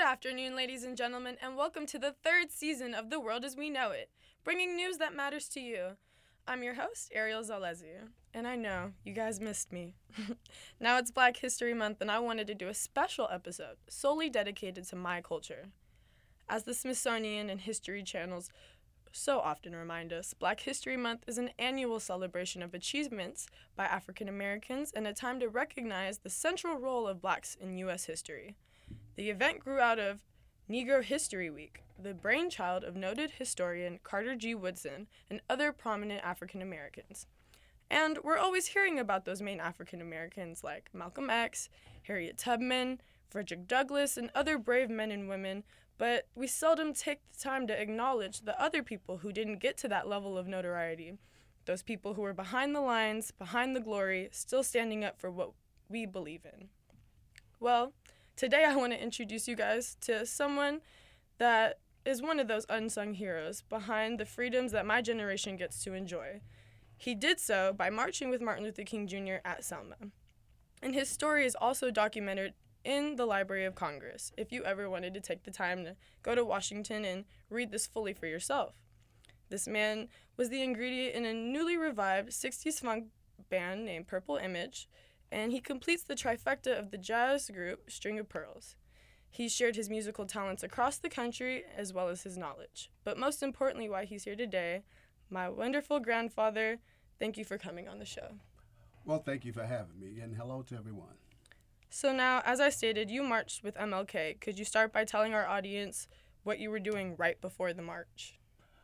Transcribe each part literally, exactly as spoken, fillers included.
afternoon, ladies and gentlemen, and welcome to the third season of The World as We Know It, bringing news that matters to you. I'm your host, Ariel Zalezi, and I know you guys missed me. Now it's Black History Month, and I wanted to do a special episode solely dedicated to my culture. As the Smithsonian and History channels so often remind us, Black History Month is an annual celebration of achievements by African Americans and a time to recognize the central role of blacks in U S history. The event grew out of Negro History Week, the brainchild of noted historian Carter G. Woodson and other prominent African Americans. And we're always hearing about those main African Americans like Malcolm X, Harriet Tubman, Frederick Douglass, and other brave men and women, but we seldom take the time to acknowledge the other people who didn't get to that level of notoriety, those people who were behind the lines, behind the glory, still standing up for what we believe in. Well, today I want to introduce you guys to someone that is one of those unsung heroes behind the freedoms that my generation gets to enjoy. He did so by marching with Martin Luther King Junior at Selma. And his story is also documented in the Library of Congress, if you ever wanted to take the time to go to Washington and read this fully for yourself. This man was the ingredient in a newly revived sixties funk band named Purple Image, and he completes the trifecta of the jazz group String of Pearls. He's shared his musical talents across the country as well as his knowledge. But most importantly, why he's here today, my wonderful grandfather, thank you for coming on the show. Well, thank you for having me, and hello to everyone. So now, as I stated, you marched with M L K. Could you start by telling our audience what you were doing right before the march?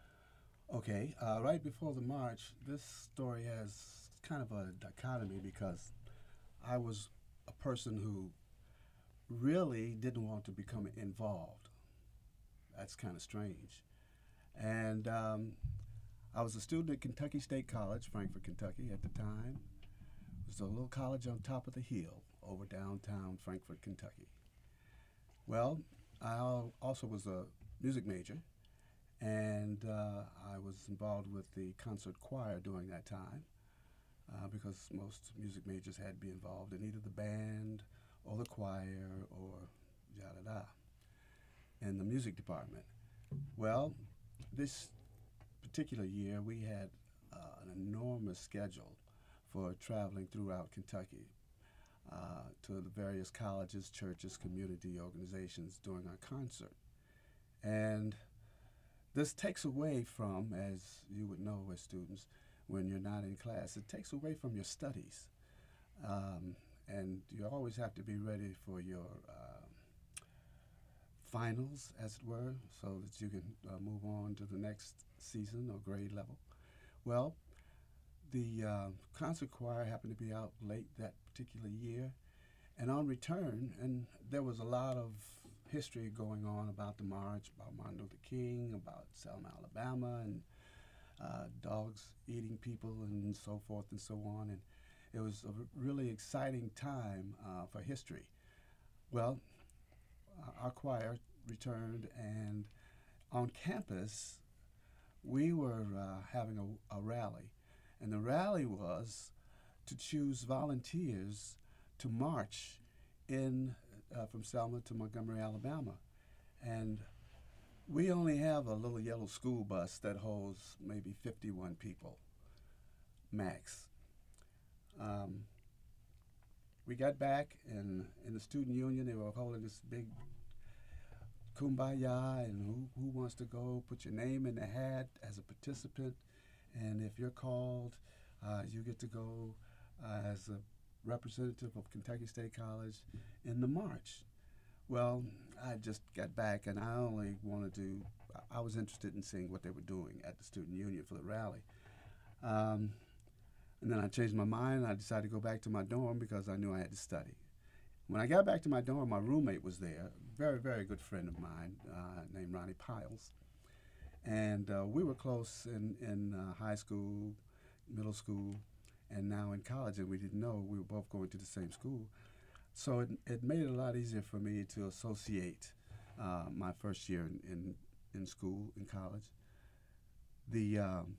Okay, uh, right before the march, this story has kind of a dichotomy because I was a person who really didn't want to become involved. That's kind of strange. And um, I was a student at Kentucky State College, Frankfort, Kentucky at the time. It was a little college on top of the hill over downtown Frankfort, Kentucky. Well, I al- also was a music major, and uh, I was involved with the concert choir during that time uh, because most music majors had to be involved in either the band or the choir or yada-da in the music department. Well, this particular year we had uh, an enormous schedule for traveling throughout Kentucky uh, to the various colleges, churches, community organizations during our concert. And this takes away from, as you would know as students, when you're not in class, it takes away from your studies. Um, and you always have to be ready for your uh, finals, as it were, so that you can uh, move on to the next season or grade level. Well, the uh, concert choir happened to be out late that particular year, and on return, and there was a lot of history going on about the march, about Martin Luther King, about Selma, Alabama, and uh, dogs eating people and so forth and so on, and it was a really exciting time uh, for history. Well, uh, our choir returned, and on campus, we were uh, having a, a rally. And the rally was to choose volunteers to march in uh, from Selma to Montgomery, Alabama. And we only have a little yellow school bus that holds maybe fifty-one people, max. Um, we got back, and in the student union, they were holding this big kumbaya, and who, who wants to go, put your name in the hat as a participant. And if you're called, uh, you get to go uh, as a representative of Kentucky State College in the march. Well, I just got back, and I only wanted to, I was interested in seeing what they were doing at the student union for the rally. Um, and then I changed my mind, and I decided to go back to my dorm because I knew I had to study. When I got back to my dorm, my roommate was there, a very, very good friend of mine uh, named Ronnie Piles. And uh, we were close in, in uh, high school, middle school, and now in college, and we didn't know we were both going to the same school. So it, it made it a lot easier for me to associate uh, my first year in, in, in school, in college. The um,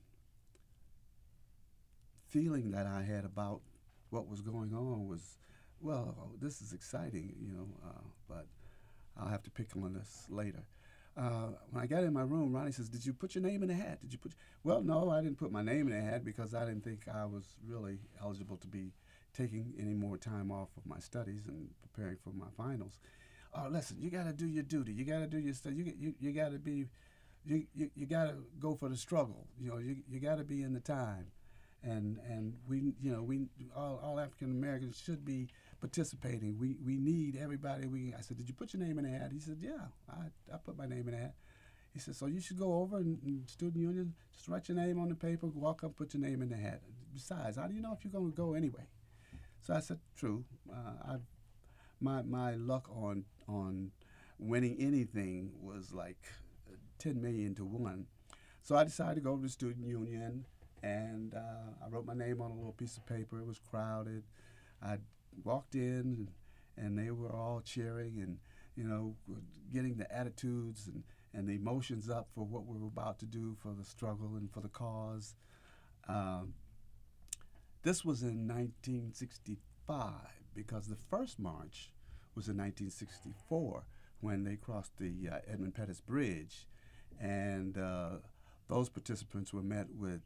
feeling that I had about what was going on was, well, this is exciting, you know, uh, but I'll have to pick on this later. Uh, when I got in my room, Ronnie says, "Did you put your name in the hat? Did you put?" Well, no, I didn't put my name in the hat because I didn't think I was really eligible to be taking any more time off of my studies and preparing for my finals. Oh, listen, you got to do your duty. You got to do your stuff. You you, you got to be, you you, you got to go for the struggle. You know, you you got to be in the time, and and we you know we all, all African Americans should be participating. We we need everybody. We I said, "Did you put your name in the hat?" He said, "Yeah, I I put my name in the hat." He said, "So you should go over and, and student union, just write your name on the paper, walk up, put your name in the hat. Besides, how do you know if you're going to go anyway?" So I said, "True. Uh, I've my my luck on on winning anything was like ten million to one." So I decided to go to the student union, and uh, I wrote my name on a little piece of paper. It was crowded. I walked in, and, and they were all cheering and, you know, getting the attitudes and, and the emotions up for what we were about to do for the struggle and for the cause. Um, this was in nineteen sixty-five because the first march was in nineteen sixty-four when they crossed the uh, Edmund Pettus Bridge, and uh, those participants were met with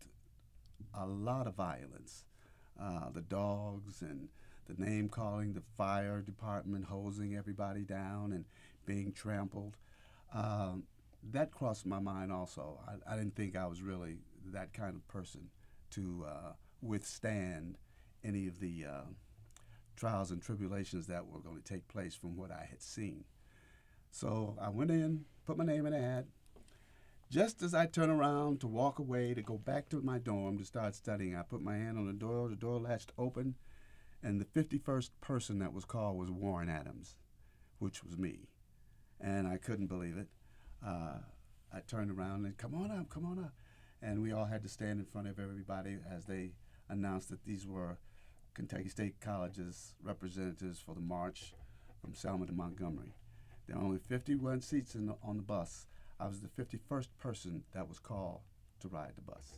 a lot of violence. Uh, the dogs and the name calling, the fire department hosing everybody down and being trampled. Um, that crossed my mind also. I, I didn't think I was really that kind of person to uh, withstand any of the uh, trials and tribulations that were going to take place from what I had seen. So I went in, put my name in a hat. Just as I turned around to walk away to go back to my dorm to start studying, I put my hand on the door, the door latched open, and the fifty-first person that was called was Warren Adams, which was me. And I couldn't believe it. Uh, I turned around and, "Come on up, come on up." And we all had to stand in front of everybody as they announced that these were Kentucky State College's representatives for the march from Selma to Montgomery. There were only fifty-one seats in the, on the bus. I was the fifty-first person that was called to ride the bus.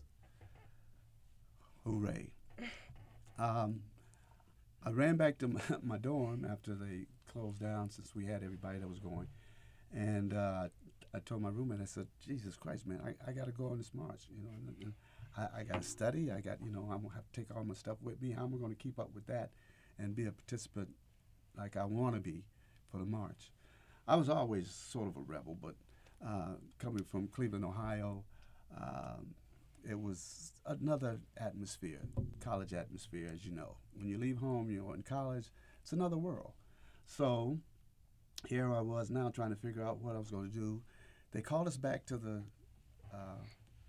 Hooray. Um, I ran back to my, my dorm after they closed down since we had everybody that was going. And uh, I told my roommate, I said, "Jesus Christ, man, I, I got to go on this march. You know, and, and I, I got to study. I got, you know, I'm going to have to take all my stuff with me. How am I going to keep up with that and be a participant like I want to be for the march?" I was always sort of a rebel, but uh, coming from Cleveland, Ohio, um, it was another atmosphere, college atmosphere, as you know. When you leave home, you're in college, it's another world. So here I was now trying to figure out what I was going to do. They called us back to the uh,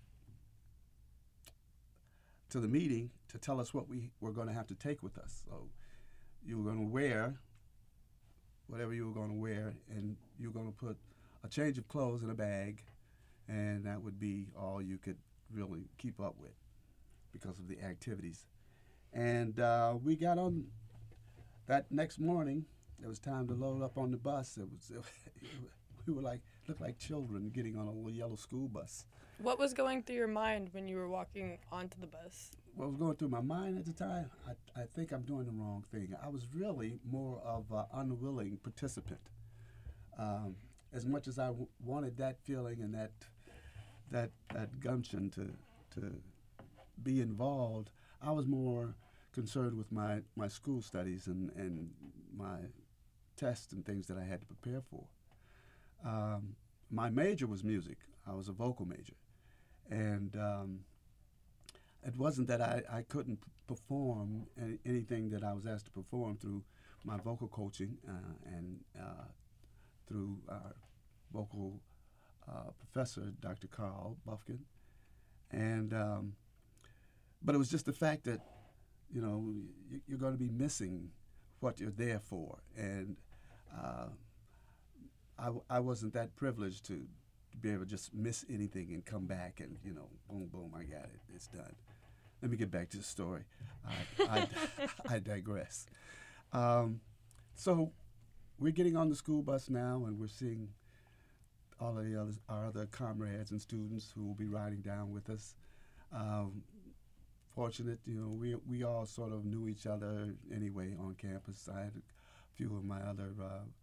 to the meeting to tell us what we were going to have to take with us. So you were going to wear whatever you were going to wear, and you were going to put a change of clothes in a bag, and that would be all you could really keep up with because of the activities. And uh, we got on that next morning. It was time to load up on the bus. It was it, we were like looked like children getting on a little yellow school bus. What was going through your mind when you were walking onto the bus? What was going through my mind at the time? I, I think I'm doing the wrong thing. I was really more of an unwilling participant. Um, as much as I w- wanted that feeling and that that that gumption to to be involved, I was more concerned with my, my school studies and, and my tests and things that I had to prepare for. Um, my major was music. I was a vocal major. And um, it wasn't that I, I couldn't p- perform any, anything that I was asked to perform through my vocal coaching uh, and uh, through our vocal uh, professor, Doctor Carl Bufkin. And um, but it was just the fact that, you know, y- you're going to be missing what you're there for. And uh, I, w- I wasn't that privileged to, to be able to just miss anything and come back and, you know, boom, boom, I got it, it's done. Let me get back to the story. I, I, I digress. Um, so we're getting on the school bus now, and we're seeing all of the others, our other comrades and students who will be riding down with us. Um, fortunate, you know, we we all sort of knew each other anyway on campus. I had a few of my other uh,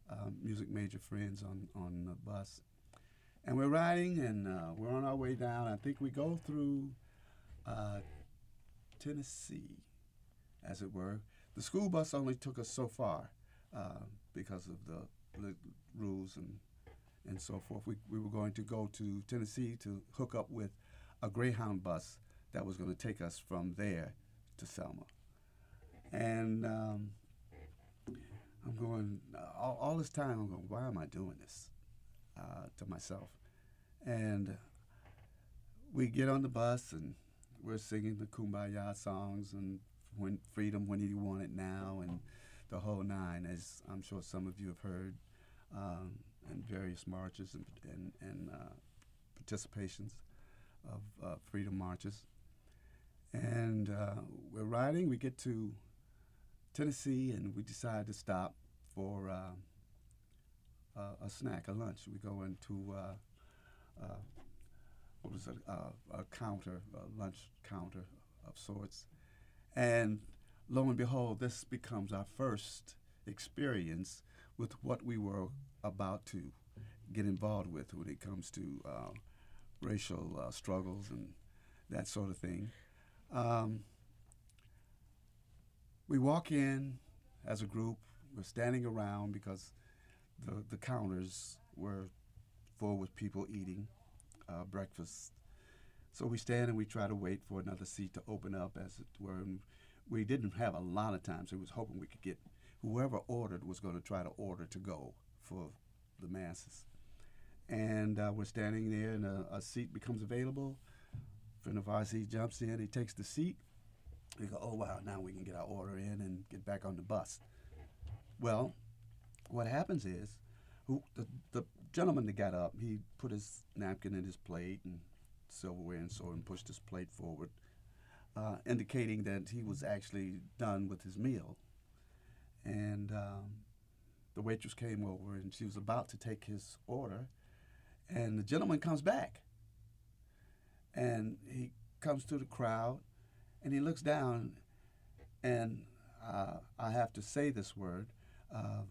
uh, music major friends on, on the bus. And we're riding, and uh, we're on our way down. I think we go through uh, Tennessee, as it were. The school bus only took us so far uh, because of the, the rules and and so forth. We, we were going to go to Tennessee to hook up with a Greyhound bus that was going to take us from there to Selma. And um, I'm going, uh, all, all this time, I'm going, why am I doing this uh, to myself? And we get on the bus, and we're singing the Kumbaya songs and when Freedom, When You Want It Now, and the whole nine, as I'm sure some of you have heard, um, in various marches and, and, and uh, participations of uh, freedom marches. And uh, we're riding, we get to Tennessee, and we decide to stop for uh, uh, a snack, a lunch. We go into, uh, uh, what was it, uh, a counter, a lunch counter of sorts. And lo and behold, this becomes our first experience with what we were about to get involved with when it comes to uh, racial uh, struggles and that sort of thing. Um, we walk in as a group. We're standing around because the, the counters were full with people eating uh, breakfast. So we stand and we try to wait for another seat to open up, as it were. And we didn't have a lot of time, so we was hoping we could get whoever ordered was going to try to order to go for the masses. And uh, we're standing there, and a, a seat becomes available. A friend of ours, he jumps in, he takes the seat. We go, oh, wow, now we can get our order in and get back on the bus. Well, what happens is, who, the, the gentleman that got up, he put his napkin in his plate and silverware and so on, and pushed his plate forward, uh, indicating that he was actually done with his meal. And um, the waitress came over, and she was about to take his order, and the gentleman comes back. And he comes to the crowd, and he looks down, and uh, I have to say this word. Uh,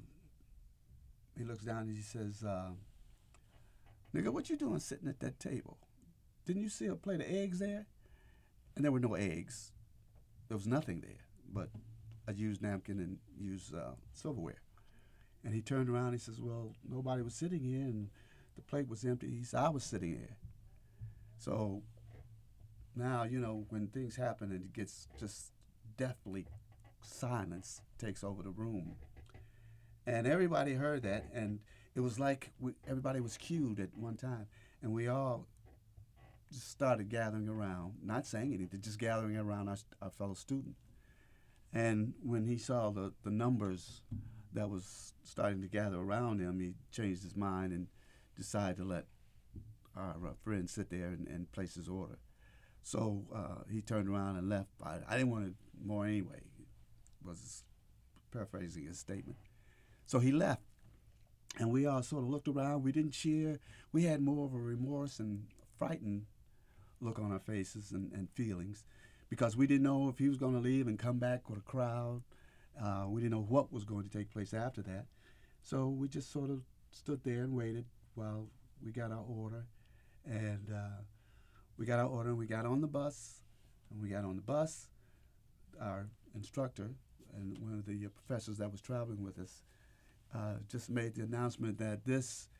he looks down and he says, uh, nigga, what you doing sitting at that table? Didn't you see a plate of eggs there? And there were no eggs. There was nothing there but a used napkin and used uh, silverware. And he turned around and he says, well, nobody was sitting here, and the plate was empty. He said, I was sitting here. So now, you know, when things happen and it gets just deathly silence takes over the room. And everybody heard that, and it was like we, everybody was cued at one time. And we all just started gathering around, not saying anything, just gathering around our, our fellow student. And when he saw the, the numbers that was starting to gather around him, he changed his mind and decided to let our, our friend sit there and, and place his order. So uh, he turned around and left. I, I didn't want it more anyway, was paraphrasing his statement. So he left, and we all sort of looked around. We didn't cheer. We had more of a remorse and frightened look on our faces and, and feelings, because we didn't know if he was going to leave and come back with a crowd. Uh, we didn't know what was going to take place after that. So we just sort of stood there and waited while we got our order. And uh, we got our order, and we got on the bus. And we got on the bus, our instructor and one of the uh, professors that was traveling with us uh, just made the announcement that this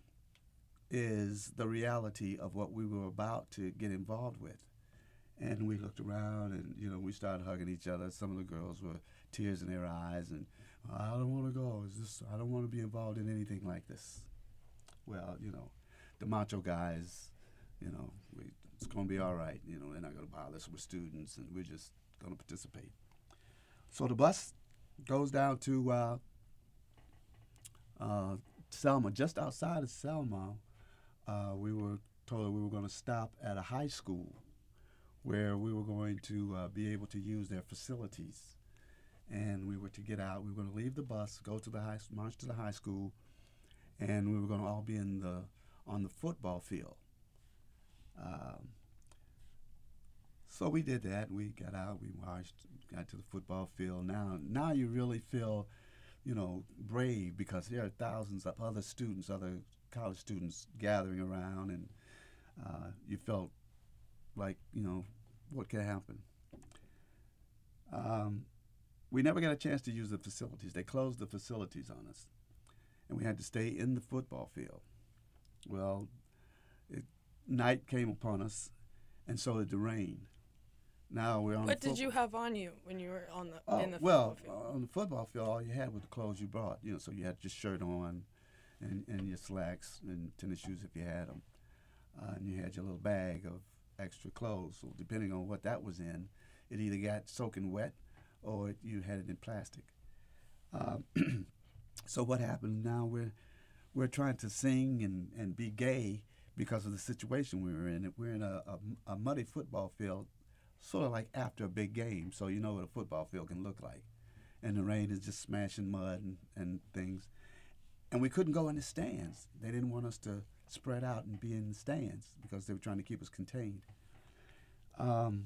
is the reality of what we were about to get involved with. And we looked around, and, you know, we started hugging each other. Some of the girls were tears in their eyes, and I don't want to go. Is this, I don't want to be involved in anything like this. Well, you know, the macho guys, you know, we, it's going to be all right. You know, they're not going to bother us. We're students, and we're just going to participate. So the bus goes down to uh, uh, Selma. Just outside of Selma, uh, we were told we were going to stop at a high school where we were going to uh, be able to use their facilities. And we were to get out. We were going to leave the bus, go to the high, march to the high school, and we were going to all be in the on the football field. Um, so we did that. We got out. We marched, got to the football field. Now, now you really feel you know, brave because there are thousands of other students, other college students gathering around, and uh, you felt like, you know, what could happen. Um, we never got a chance to use the facilities. They closed the facilities on us, and we had to stay in the football field. Well, it, night came upon us, and so did the rain. Now we're on. What the did you have on you when you were on the Oh, in the well, football field? uh, on the football field, all you had was the clothes you brought. You know, so you had your shirt on, and, and your slacks and tennis shoes if you had them, uh, and you had your little bag of extra clothes. So depending on what that was in, it either got soaking wet, or it, you had it in plastic. Um, so what happened? Now we're we're trying to sing and, and be gay because of the situation we were in. We're in a, a, a muddy football field, sort of like after a big game, so you know what a football field can look like. And the rain is just smashing mud and, and things. And we couldn't go in the stands. They didn't want us to spread out and be in the stands because they were trying to keep us contained. Um,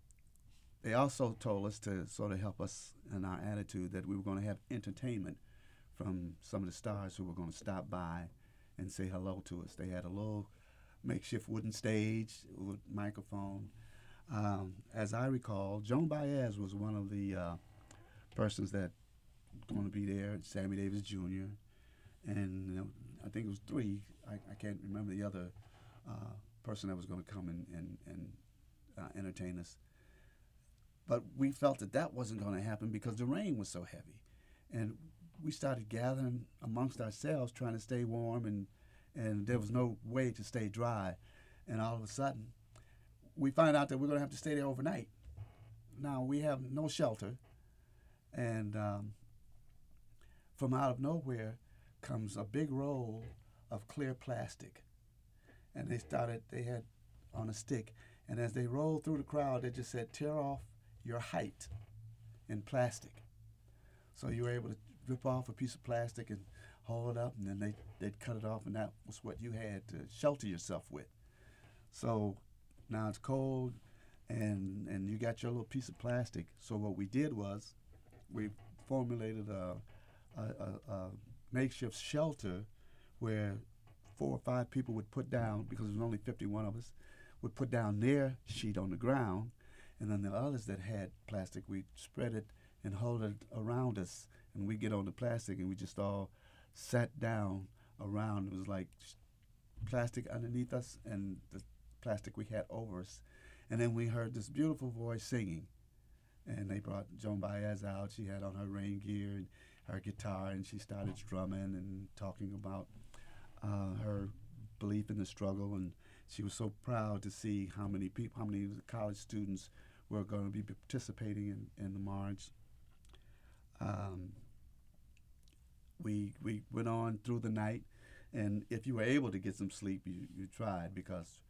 they also told us to sort of help us in our attitude that we were going to have entertainment from some of the stars who were going to stop by and say hello to us. They had a little makeshift wooden stage with microphone. Um, as I recall, Joan Baez was one of the uh, persons that going to be there, Sammy Davis Junior And you know, I think it was three. I, I can't remember the other uh, person that was going to come and, and, and uh, entertain us. But we felt that that wasn't going to happen because the rain was so heavy. And we started gathering amongst ourselves, trying to stay warm, and, and there was no way to stay dry. And all of a sudden, we find out that we're going to have to stay there overnight. Now, we have no shelter, and um, from out of nowhere comes a big roll of clear plastic. And they started, they had on a stick, and as they rolled through the crowd, they just said, tear off your height in plastic. So you were able to rip off a piece of plastic and hold it up, and then they, they'd cut it off, and that was what you had to shelter yourself with. So now it's cold, and and you got your little piece of plastic. So what we did was we formulated a, a, a, a makeshift shelter where four or five people would put down, because there was only fifty-one of us, would put down their sheet on the ground, and then the others that had plastic, we'd spread it and hold it around us, and we get on the plastic, and we just all sat down around. It was like plastic underneath us and the plastic we had over us. And then we heard this beautiful voice singing, and they brought Joan Baez out. She had on her rain gear and her guitar, and she started strumming and talking about uh, her belief in the struggle, and she was so proud to see how many people, how many college students were going to be participating in, in the march. Um, we we went on through the night, and if you were able to get some sleep, you, you tried, because,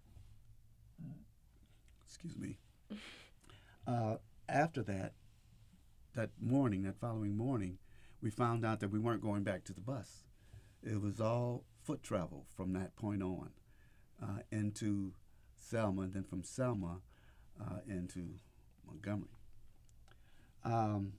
excuse me, uh, after that, that morning, that following morning, we found out that we weren't going back to the bus. It was all foot travel from that point on uh, into Selma, and then from Selma uh, into Montgomery. Um,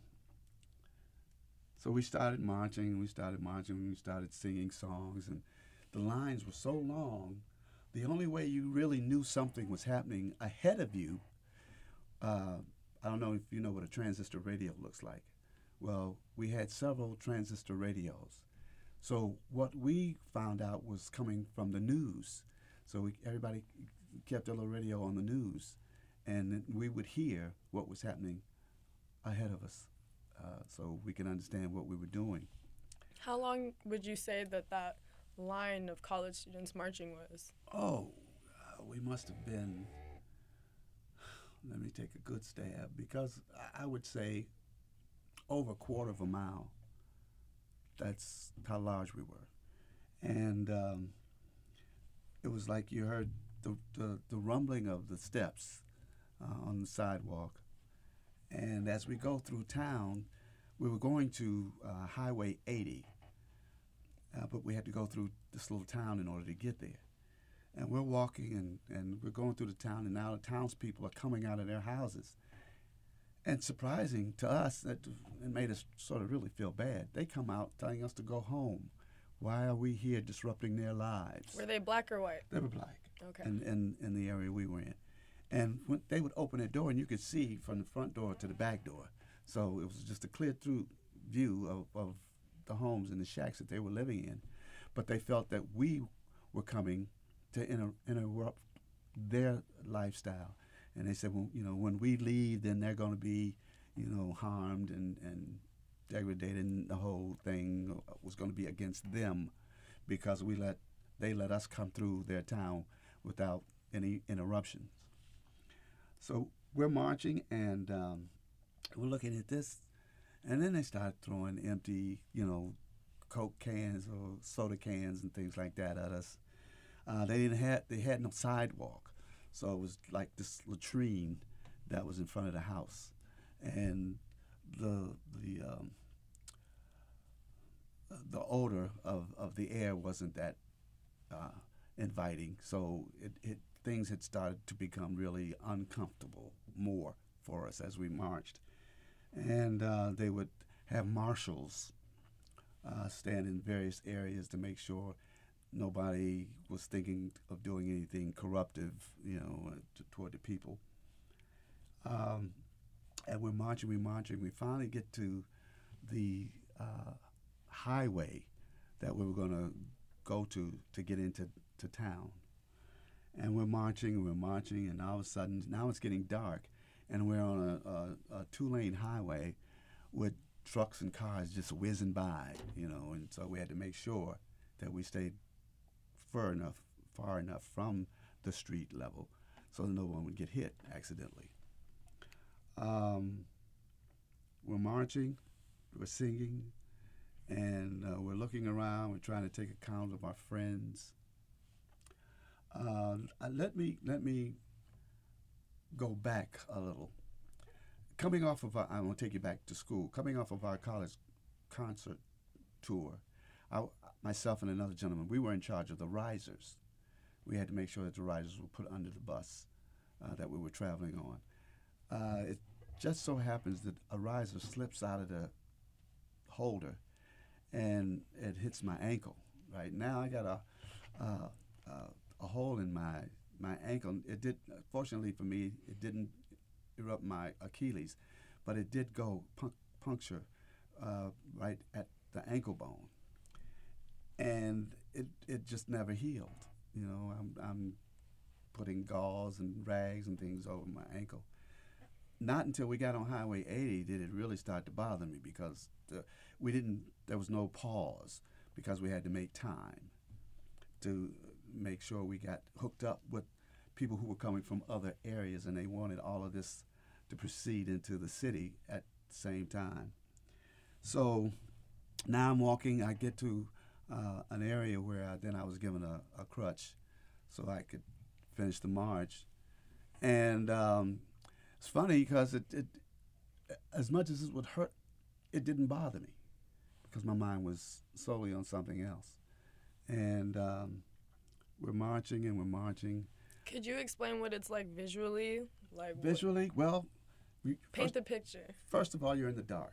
so we started marching, and we started marching, and we started singing songs, and the lines were so long, the only way you really knew something was happening ahead of you, uh, I don't know if you know what a transistor radio looks like. Well, we had several transistor radios. So what we found out was coming from the news. So we, everybody kept a little radio on the news, and we would hear what was happening ahead of us, uh, so we could understand what we were doing. How long would you say that that line of college students marching was? Oh, uh, we must have been, let me take a good stab, because I would say over a quarter of a mile. That's how large we were. And um, it was like you heard the, the, the rumbling of the steps uh, on the sidewalk. And as we go through town, we were going to uh, Highway eighty, uh, but we had to go through this little town in order to get there. And we're walking, and, and we're going through the town, and now the townspeople are coming out of their houses. And surprising to us, that it made us sort of really feel bad. They come out telling us to go home. Why are we here disrupting their lives? Were they black or white? They were black. Okay. In, in, in the area we were in. And when they would open their door, and you could see from the front door to the back door. So it was just a clear through view of, of the homes and the shacks that they were living in. But they felt that we were coming to inter- interrupt their lifestyle. And they said, well, you know, when we leave, then they're going to be, you know, harmed and, and degraded, and the whole thing was going to be against them because we let they let us come through their town without any interruptions. So we're marching, and um, we're looking at this, and then they start throwing empty, you know, Coke cans or soda cans and things like that at us. Uh, they didn't have they had no sidewalk. So it was like this latrine that was in front of the house, and the the um, the odor of, of the air wasn't that uh, inviting. So it, it things had started to become really uncomfortable more for us as we marched, and uh, they would have marshals uh, stand in various areas to make sure nobody was thinking of doing anything corruptive, you know, t- toward the people. Um, and we're marching, we're marching. We finally get to the uh, highway that we were going to go to to get into to town. And we're marching, and we're marching, and all of a sudden, now it's getting dark, and we're on a, a, a two-lane highway with trucks and cars just whizzing by, you know, and so we had to make sure that we stayed far enough, far enough from the street level so that no one would get hit accidentally. Um, we're marching, we're singing, and uh, we're looking around. We're trying to take account of our friends. Uh, let me let me go back a little. Coming off of our, I want to take you back to school. Coming off of our college concert tour, I, myself and another gentleman, we were in charge of the risers. We had to make sure that the risers were put under the bus uh, that we were traveling on. Uh, it just so happens that a riser slips out of the holder, and it hits my ankle. Right now, I got a uh, uh, a hole in my my ankle. It did, fortunately for me, it didn't erupt my Achilles, but it did go pun- puncture uh, right at the ankle bone. And it it just never healed. You know, I'm I'm putting gauze and rags and things over my ankle. Not until we got on Highway eighty did it really start to bother me, because the, we didn't. There was no pause because we had to make time to make sure we got hooked up with people who were coming from other areas, and they wanted all of this to proceed into the city at the same time. So now I'm walking. I get to Uh, an area where I, then I was given a, a crutch so I could finish the march. And um, it's funny because it, it, as much as it would hurt, it didn't bother me because my mind was solely on something else. And um, we're marching and we're marching. Could you explain what it's like visually? Like Visually, what? well, we, Paint first, the picture. First of all, you're in the dark.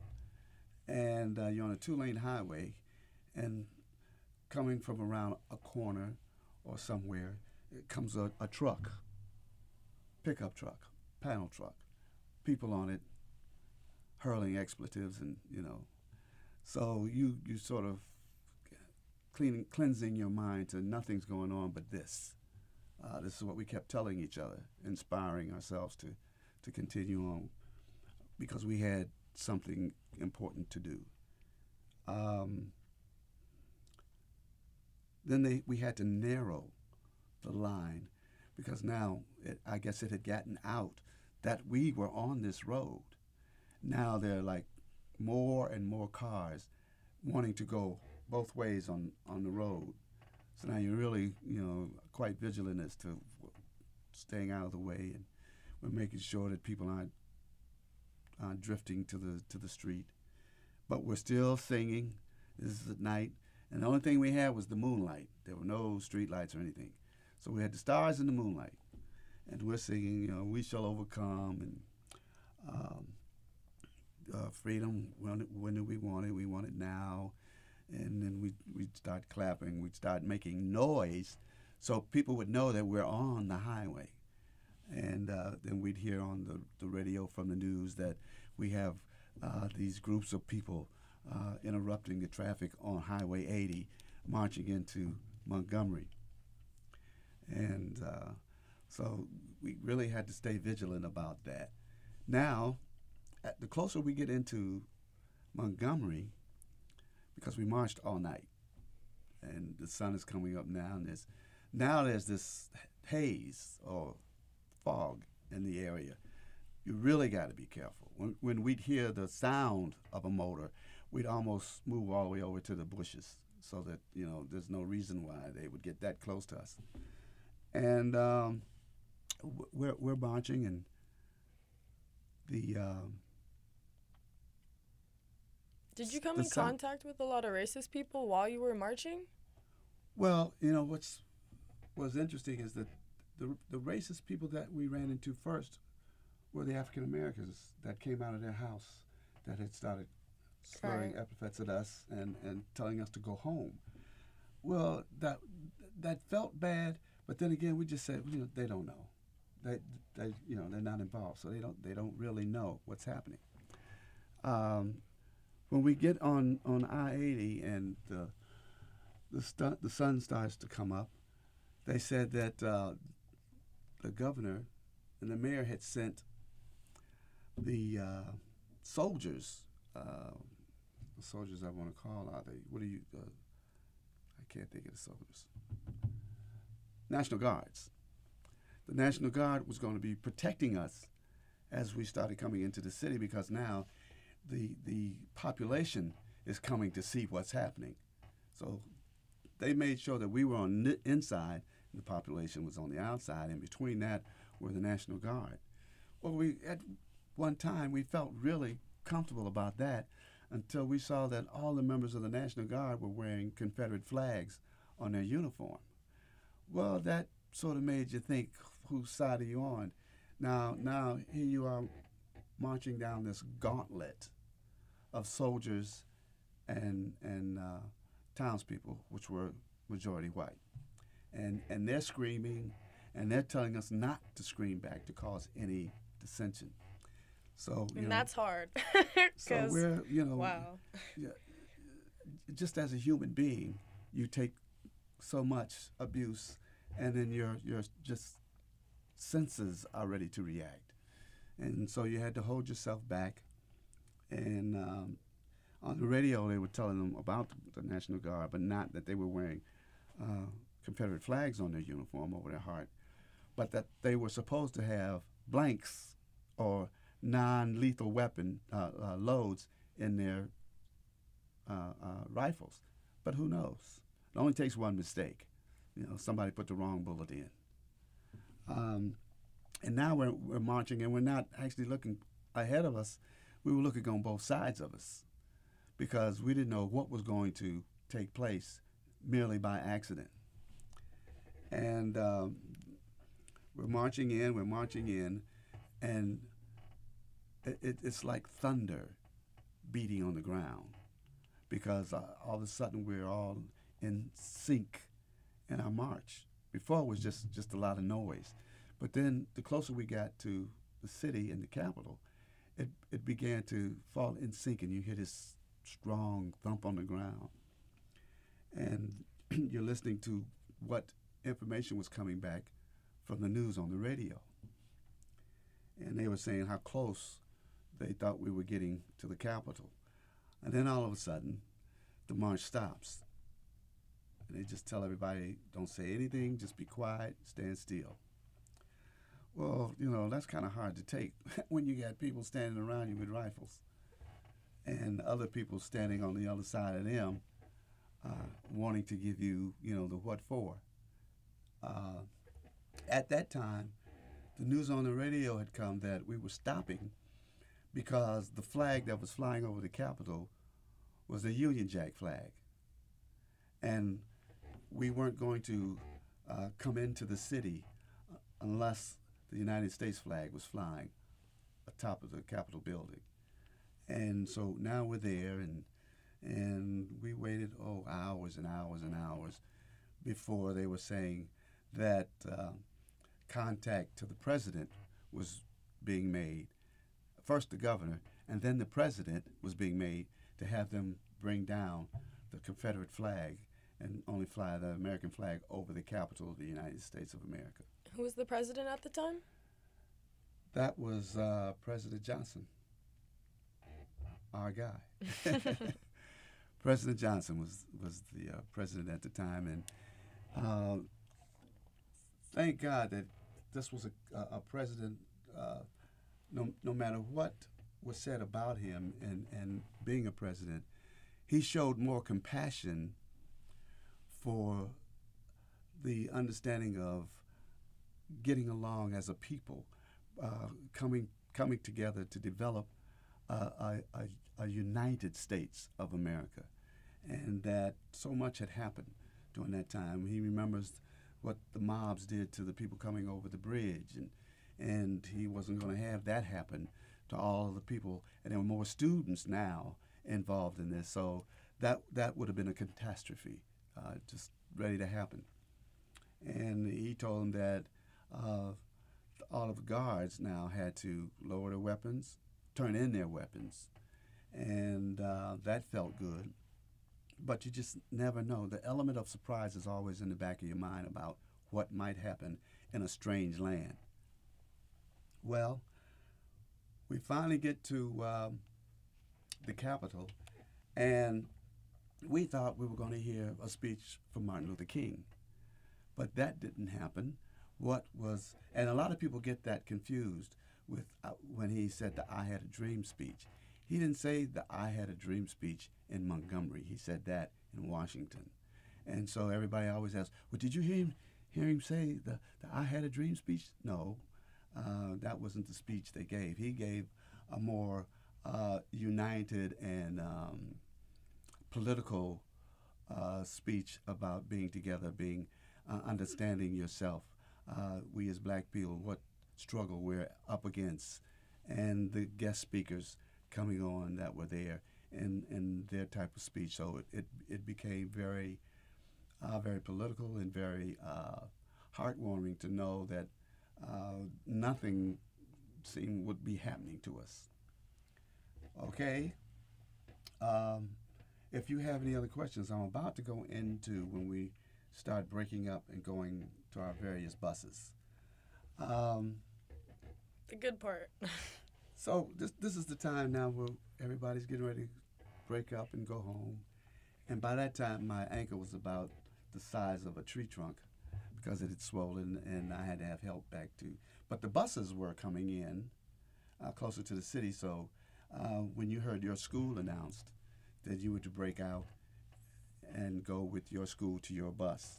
And uh, you're on a two-lane highway. And coming from around a corner or somewhere, it comes a, a truck, pickup truck, panel truck, people on it hurling expletives, and you know, so you you sort of cleaning cleansing your mind to nothing's going on but this. Uh, this is what we kept telling each other, inspiring ourselves to to continue on, because we had something important to do. Um, Then they, we had to narrow the line, because now it, I guess it had gotten out that we were on this road. Now there are like more and more cars wanting to go both ways on, on the road. So now you're really, you know, quite vigilant as to staying out of the way, and we're making sure that people aren't, aren't drifting to the to the street. But we're still singing. This is at night. And the only thing we had was the moonlight. There were no street lights or anything. So we had the stars and the moonlight. And we're singing, you know, We Shall Overcome. And um, uh, freedom. When, when do we want it? We want it now. And then we we'd start clapping. We'd start making noise, so people would know that we're on the highway. And uh, then we'd hear on the, the radio from the news that we have uh, these groups of people uh, interrupting the traffic on Highway eighty, marching into Montgomery. And uh, so we really had to stay vigilant about that. Now, at the closer we get into Montgomery, because we marched all night, and the sun is coming up now, and there's, now there's this haze or fog in the area. You really got to be careful. When, when we'd hear the sound of a motor, we'd almost move all the way over to the bushes so that, you know, there's no reason why they would get that close to us. And um, we're, we're marching, and the... Um, Did you come the in sound, contact with a lot of racist people while you were marching? Well, you know, what's what's interesting is that the the racist people that we ran into first were the African Americans that came out of their house that had started slurring Right. epithets at us and, and telling us to go home. Well, that that felt bad, but then again, we just said, you know, they don't know. They, they you know, they're not involved, so they don't they don't really know what's happening. Um, when we get on on I eighty and the the, stu- the sun starts to come up, they said that uh, the governor and the mayor had sent the uh, soldiers, uh, the soldiers I want to call are they, what do you, uh, I can't think of the soldiers, National Guards. The National Guard was going to be protecting us as we started coming into the city, because now the the population is coming to see what's happening. So they made sure that we were on the inside and the population was on the outside, and between that were the National Guard. Well, we at one time we felt really comfortable about that until we saw that all the members of the National Guard were wearing Confederate flags on their uniform. Well, that sort of made you think, whose side are you on? Now, now here you are marching down this gauntlet of soldiers and and uh, townspeople, which were majority white, and and they're screaming, and they're telling us not to scream back to cause any dissension. So you And know, that's hard. so 'Cause- we're you know, wow. yeah, just as a human being, you take so much abuse, and then your your just senses are ready to react, and so you had to hold yourself back. And um, on the radio, they were telling them about the National Guard, but not that they were wearing uh, Confederate flags on their uniform over their heart, but that they were supposed to have blanks or non-lethal weapon uh, uh, loads in their uh, uh, rifles. But who knows? It only takes one mistake. You know, somebody put the wrong bullet in. Um, and now we're, we're marching, and we're not actually looking ahead of us. We were looking on both sides of us, because we didn't know what was going to take place merely by accident. And um, we're marching in, we're marching in, and it, it, it's like thunder beating on the ground, because uh, all of a sudden we're all in sync in our march. Before it was just, just a lot of noise. But then the closer we got to the city and the capital, it, it began to fall in sync, and you hear this strong thump on the ground. And you're listening to what information was coming back from the news on the radio. And they were saying how close they thought we were getting to the Capitol. And then all of a sudden, the march stops. And they just tell everybody, don't say anything, just be quiet, stand still. Well, you know, that's kind of hard to take when you got people standing around you with rifles and other people standing on the other side of them uh, wanting to give you, you know, the what for. Uh, at that time, the news on the radio had come that we were stopping because the flag that was flying over the Capitol was the Union Jack flag. And we weren't going to uh, come into the city unless the United States flag was flying top of the Capitol building. And so now we're there, and and we waited, oh, hours and hours and hours before they were saying that uh, contact to the president was being made. First the governor, and then the president was being made to have them bring down the Confederate flag and only fly the American flag over the Capitol of the United States of America. Who was the president at the time? That was uh, President Johnson, our guy. President Johnson was, was the uh, president at the time, and uh, thank God that this was a, a, a president, uh, no, no matter what was said about him and, and being a president, he showed more compassion for the understanding of getting along as a people, uh, coming coming together to develop uh, a, a, a United States of America, and that so much had happened during that time. He remembers what the mobs did to the people coming over the bridge, and and he wasn't going to have that happen to all of the people. And there were more students now involved in this, so that that would have been a catastrophe, uh, just ready to happen. And he told them that uh, all of the guards now had to lower their weapons, turn in their weapons, and uh, that felt good. But you just never know. The element of surprise is always in the back of your mind about what might happen in a strange land. Well, we finally get to um, the Capitol, and we thought we were going to hear a speech from Martin Luther King. But that didn't happen. What was, and a lot of people get that confused with uh, when he said the I Had a Dream speech. He didn't say the I Had a Dream speech in Montgomery. He said that in Washington. And so everybody always asks, well, did you hear him, hear him say the, the I Had a Dream speech? No, uh, that wasn't the speech they gave. He gave a more uh, united and um, political uh, speech about being together, being uh, understanding yourself. Uh, we as black people, what struggle we're up against, and the guest speakers coming on that were there in, in their type of speech. So it, it, it became very, uh, very political and very uh, heartwarming to know that uh, nothing seemed would be happening to us. Okay. Um, if you have any other questions, I'm about to go into when we start breaking up and going to our various buses. Um, the good part. So this this is the time now where everybody's getting ready to break up and go home. And by that time, my ankle was about the size of a tree trunk because it had swollen, and I had to have help back too. But the buses were coming in uh, closer to the city, so uh, when you heard your school announced that you were to break out and go with your school to your bus,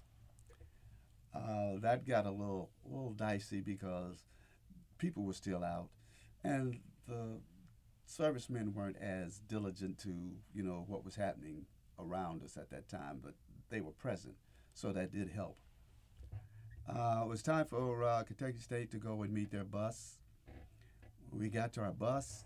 uh, that got a little, little dicey because people were still out, and the servicemen weren't as diligent to, you know, what was happening around us at that time, but they were present, so that did help. Uh, it was time for uh, Kentucky State to go and meet their bus. We got to our bus.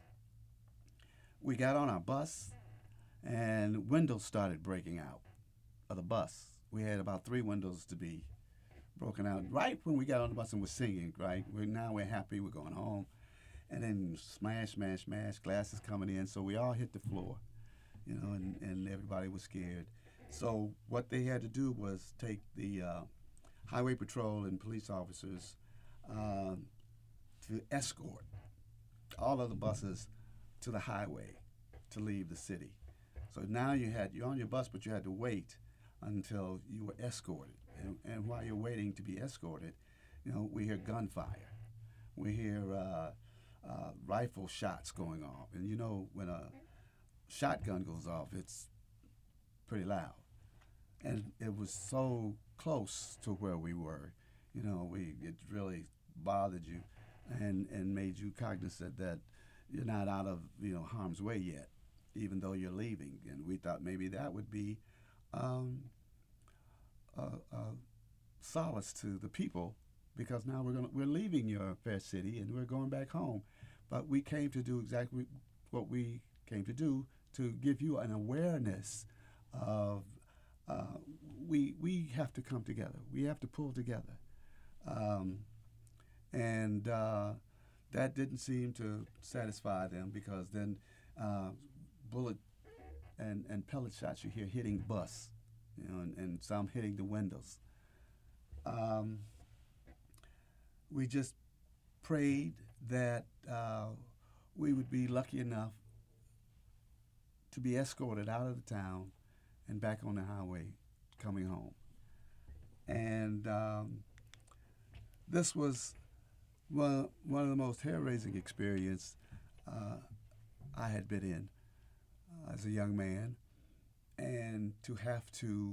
We got on our bus, and windows started breaking out of the bus. We had about three windows to be broken out right when we got on the bus and was singing, right? We're, now we're happy, we're going home. And then smash, smash, smash, glasses coming in. So we all hit the floor, you know, and, and everybody was scared. So what they had to do was take the uh, highway patrol and police officers uh, to escort all of the buses to the highway to leave the city. So now you had, you're on your bus, but you had to wait until you were escorted. And, and while you're waiting to be escorted, you know, we hear gunfire. We hear uh, uh, rifle shots going off. And you know, when a shotgun goes off, it's pretty loud. And it was so close to where we were, you know, we it really bothered you and, and made you cognizant that you're not out of, you know, harm's way yet, even though you're leaving. And we thought maybe that would be um, a, a solace to the people, because now we're gonna we're leaving your fair city and we're going back home. but we came to do exactly what we came to do, to give you an awareness of uh, we we have to come together. We have to pull together, um, and uh, that didn't seem to satisfy them, because then uh, bullet and, and pellet shots you hear hitting bus, you know, and, and some hitting the windows. Um, we just prayed that uh, we would be lucky enough to be escorted out of the town and back on the highway coming home. And um, this was one, one of the most hair-raising experience uh, I had been in uh, as a young man, and to have to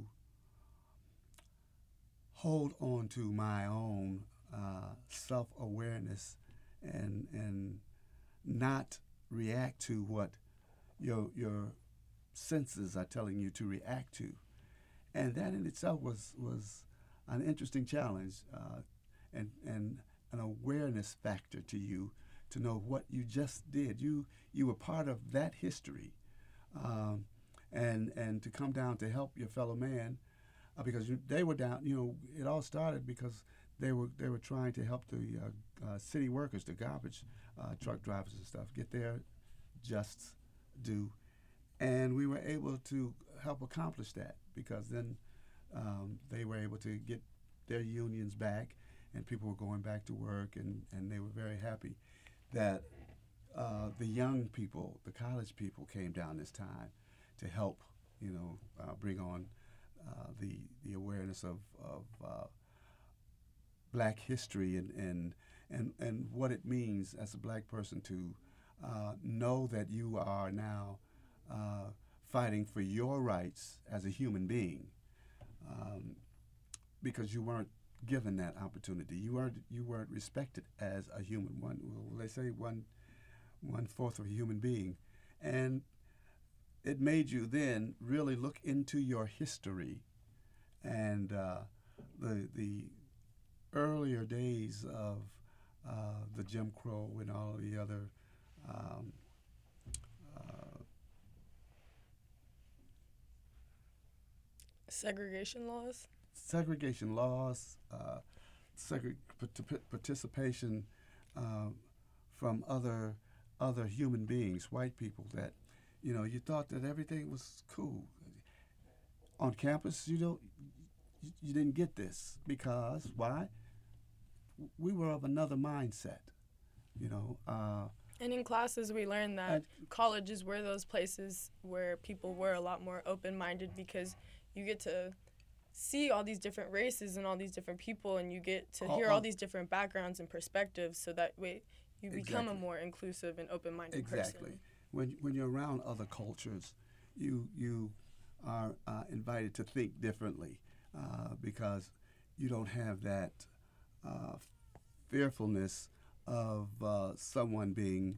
hold on to my own uh, self-awareness and and not react to what your your senses are telling you to react to, and that in itself was was an interesting challenge, uh, and and an awareness factor to you, to know what you just did. You you were part of that history, um, and and to come down to help your fellow man, uh, because you, they were down. You know, it all started because they were they were trying to help the uh, uh, city workers, the garbage uh, truck drivers and stuff, get their just due, and we were able to help accomplish that, because then um, they were able to get their unions back, and people were going back to work, and, and they were very happy that uh, the young people, the college people, came down this time to help, you know, uh, bring on uh, the the awareness of, of uh, black history, and, and and and what it means as a black person to uh, know that you are now uh, fighting for your rights as a human being, um, because you weren't given that opportunity. You weren't you weren't respected as a human. One, well, they say one one fourth of a human being, and it made you then really look into your history, and uh, the the earlier days of uh, the Jim Crow and all the other um, uh, segregation laws. segregation laws, uh, segre- part- participation uh, from other other human beings, white people, that, you know, you thought that everything was cool. On campus, you don't, you, you didn't get this, because why? We were of another mindset, you know. Uh, And in classes, we learned that and- colleges were those places where people were a lot more open-minded, because you get to see all these different races and all these different people, and you get to All- hear all all- these different backgrounds and perspectives, so that way you become a Exactly. more inclusive and open-minded Exactly. person. When when you're around other cultures, you you are uh, invited to think differently, uh, because you don't have that uh, fearfulness of uh, someone being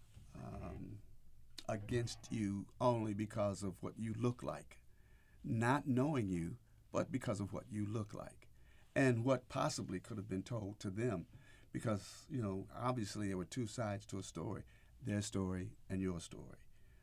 um, against you only because of what you look like, not knowing you, but because of what you look like, and what possibly could have been told to them. Because, you know, obviously there were two sides to a story, their story and your story.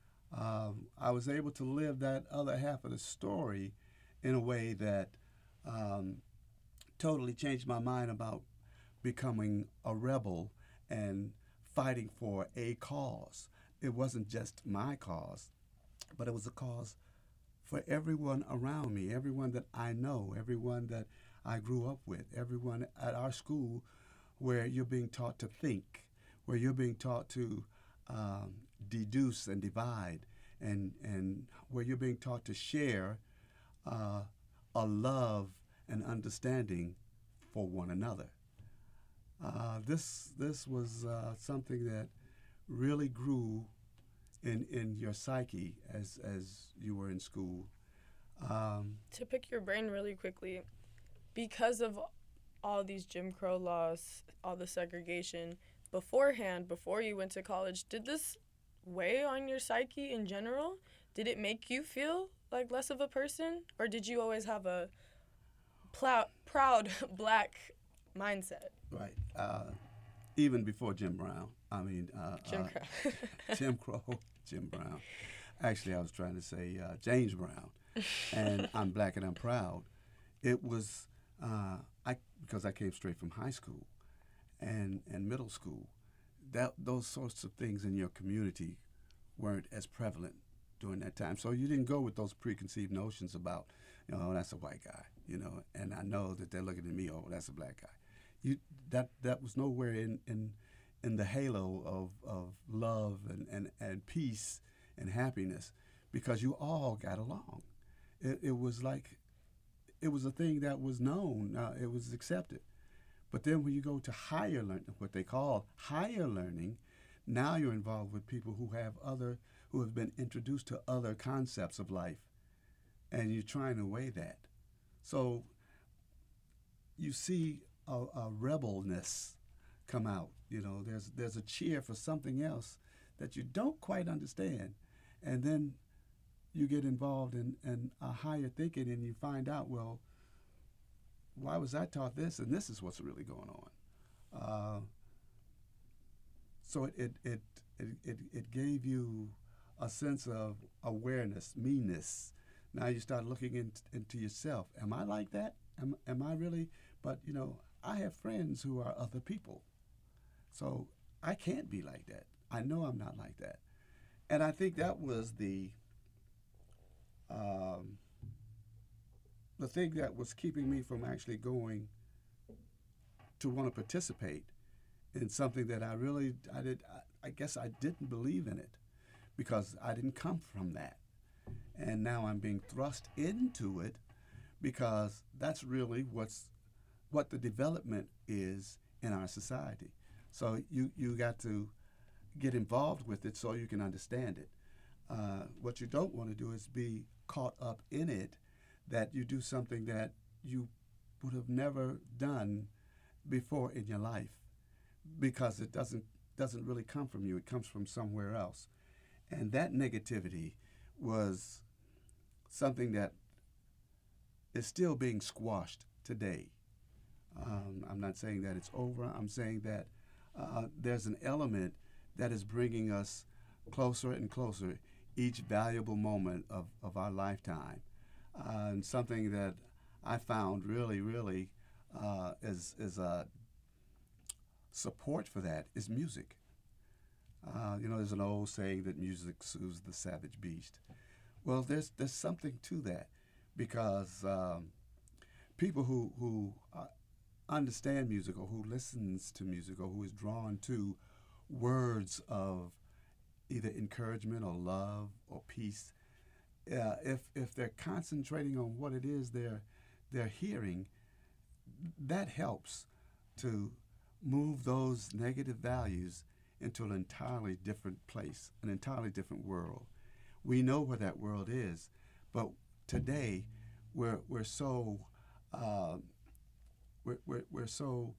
Um, I was able to live that other half of the story in a way that um, totally changed my mind about becoming a rebel and fighting for a cause. It wasn't just my cause, but it was a cause for everyone around me, everyone that I know, everyone that I grew up with, everyone at our school, where you're being taught to think, where you're being taught to um, deduce and divide, and, and where you're being taught to share uh, a love and understanding for one another. Uh, this this was uh, something that really grew in in your psyche as as you were in school. Um, To pick your brain really quickly, because of all these Jim Crow laws, all the segregation, beforehand, before you went to college, did this weigh on your psyche in general? Did it make you feel like less of a person? Or did you always have a plow- proud black mindset? right. Uh, even before Jim Brown. I mean, uh, Jim uh, Crow. Jim Crow, Jim Brown. Actually, I was trying to say uh, James Brown, and I'm black and I'm proud. It was uh, I because I came straight from high school and and middle school. That those sorts of things in your community weren't as prevalent during that time. So you didn't go with those preconceived notions about, you know, oh, that's a white guy, you know, and I know that they're looking at me, oh, that's a black guy. You that that was nowhere in in, in the halo of, of love and, and, and peace and happiness, because you all got along. It, it was like, it was a thing that was known, uh, it was accepted. But then when you go to higher learning, what they call higher learning, now you're involved with people who have other, who have been introduced to other concepts of life, and you're trying to weigh that. So you see a, a rebelness come out. You know, there's there's a cheer for something else that you don't quite understand, and then you get involved in, in a higher thinking, and you find out, well, why was I taught this, and this is what's really going on. Uh, so it it, it it it it gave you a sense of awareness, meanness. Now you start looking in, into yourself. Am I like that? Am am I really? But you know, I have friends who are other people, so I can't be like that. I know I'm not like that, and I think that was the um, the thing that was keeping me from actually going to want to participate in something that I really I did. I, I guess I didn't believe in it because I didn't come from that, and now I'm being thrust into it because that's really what's what the development is in our society. So you you got to get involved with it so you can understand it. Uh, what you don't want to do is be caught up in it, that you do something that you would have never done before in your life, because it doesn't doesn't really come from you. It comes from somewhere else. And that negativity was something that is still being squashed today. Um, I'm not saying that it's over. I'm saying that uh, there's an element that is bringing us closer and closer each valuable moment of, of our lifetime. Uh, and something that I found really, really uh, is, is a support for that is music. Uh, you know, there's an old saying that music soothes the savage beast. Well, there's there's something to that, because um, people who who uh, understand music, or who listens to music, or who is drawn to words of either encouragement or love or peace, uh, if if they're concentrating on what it is they're they're hearing, that helps to move those negative values into an entirely different place, an entirely different world. We know where that world is, but today we're we're so uh, we're, we're we're so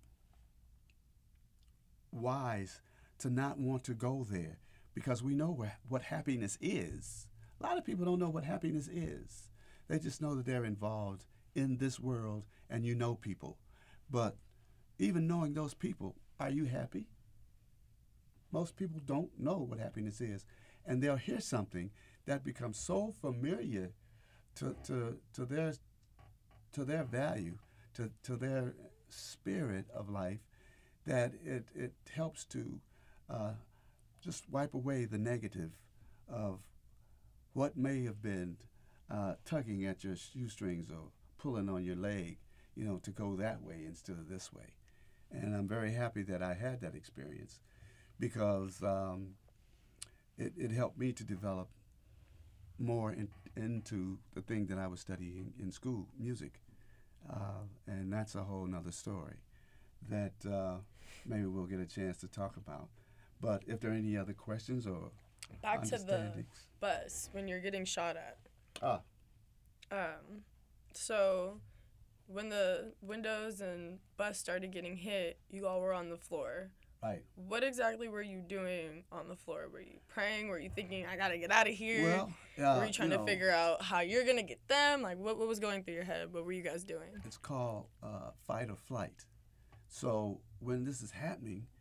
wise to not want to go there, because we know where, what happiness is. A lot of people don't know what happiness is. They just know that they're involved in this world, and you know people. But even knowing those people, are you happy? Most people don't know what happiness is, and they'll hear something that becomes so familiar to to, to their to their value, to, to their spirit of life, that it, it helps to uh, just wipe away the negative of what may have been uh, tugging at your shoestrings or pulling on your leg, you know, to go that way instead of this way. And I'm very happy that I had that experience, because um, it, it helped me to develop more in, into the thing that I was studying in school, music. Uh, and that's a whole nother story that uh, maybe we'll get a chance to talk about. But if there are any other questions or back to the bus when you're getting shot at. Ah. Um, so when the windows and bus started getting hit, you all were on the floor. Right. What exactly were you doing on the floor? Were you praying? Were you thinking, I gotta get out of here? Well, uh, were you trying you to know, figure out how you're gonna get them? Like, what, what was going through your head? What were you guys doing? It's called uh, fight or flight. So when this is happening,